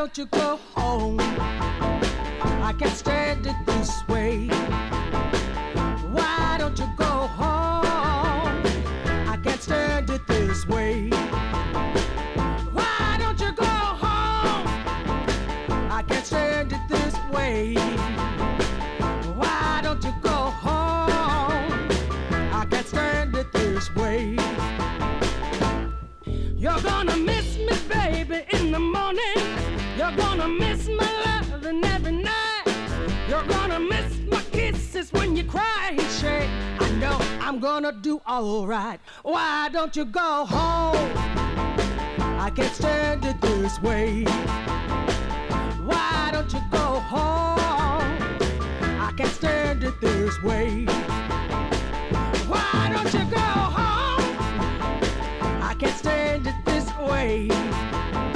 don't you go home? I can't stand it this way. Why don't you go home? I can't stand it this way. Why don't you go home? I can't stand it this way. Why don't you go home? I can't stand it this way. You're gonna miss me, baby, in the morning. You're gonna miss my loving every night. You're gonna miss my kisses when you cry and shake. I know I'm gonna do alright. Why don't you go home? I can't stand it this way. Why don't you go home? I can't stand it this way. Why don't you go home? I can't stand it this way.